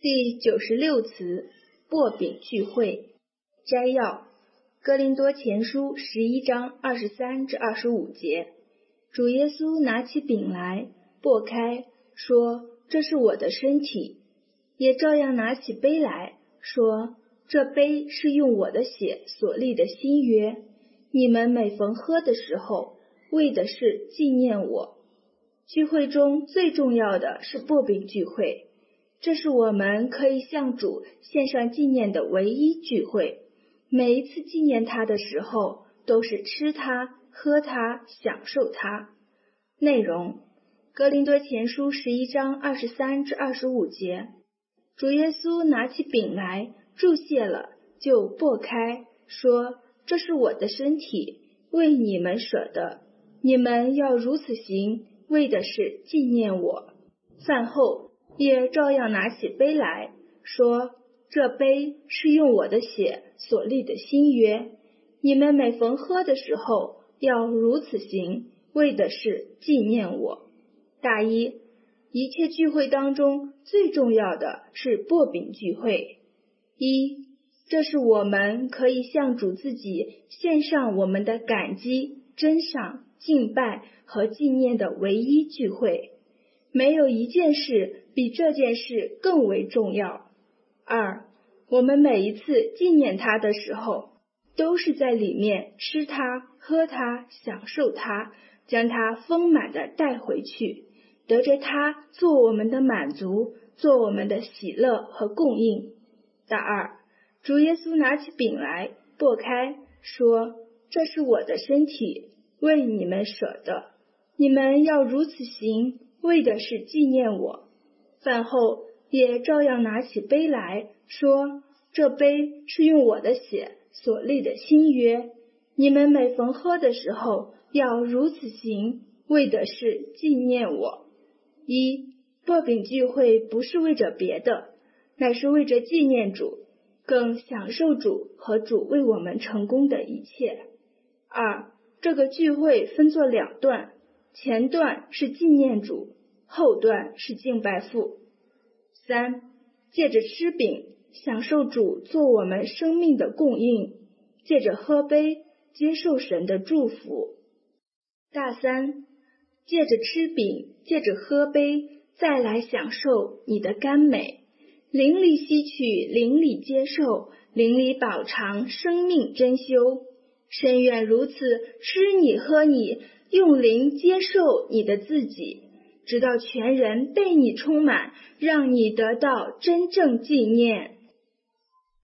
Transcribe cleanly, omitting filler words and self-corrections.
第96词，擘饼聚会。摘要：哥林多前书11章23至25节，主耶稣拿起饼来，擘开，说：“这是我的身体。”也照样拿起杯来，说：“这杯是用我的血所立的新约，你们每逢喝的时候，为的是纪念我。”聚会中最重要的是擘饼聚会，这是我们可以向主献上纪念的唯一聚会。每一次纪念他的时候，都是吃它、喝它、享受它。内容：哥林多前书11章23至25节，主耶稣拿起饼来，祝谢了，就擘开，说：“这是我的身体，为你们舍的，你们要如此行，为的是纪念我。”饭后也照样拿起杯来，说：“这杯是用我的血所立的新约，你们每逢喝的时候，要如此行，为的是纪念我。”大一，一切聚会当中最重要的是擘饼聚会。一，这是我们可以向主自己献上我们的感激、珍赏、敬拜和纪念的唯一聚会。没有一件事比这件事更为重要。二，我们每一次纪念它的时候，都是在里面吃它、喝它、享受它，将它丰满的带回去，得着它做我们的满足，做我们的喜乐和供应。大二，主耶稣拿起饼来，擘开，说：“这是我的身体，为你们舍的，你们要如此行，为的是纪念我。”饭后也照样拿起杯来，说：“这杯是用我的血所立的新约，你们每逢喝的时候，要如此行，为的是纪念我。”一，擘饼聚会不是为着别的，乃是为着纪念主，更享受主和主为我们成功的一切。二，这个聚会分作两段，前段是纪念主，后段是敬拜父。三，借着吃饼，享受主做我们生命的供应，借着喝杯，接受神的祝福。大三，借着吃饼，借着喝杯，再来享受你的甘美，灵里吸取，灵里接受，灵里饱尝生命珍馐。深愿如此，吃你喝你，用灵接受你的自己，直到全人被你充满，让你得到真正纪念。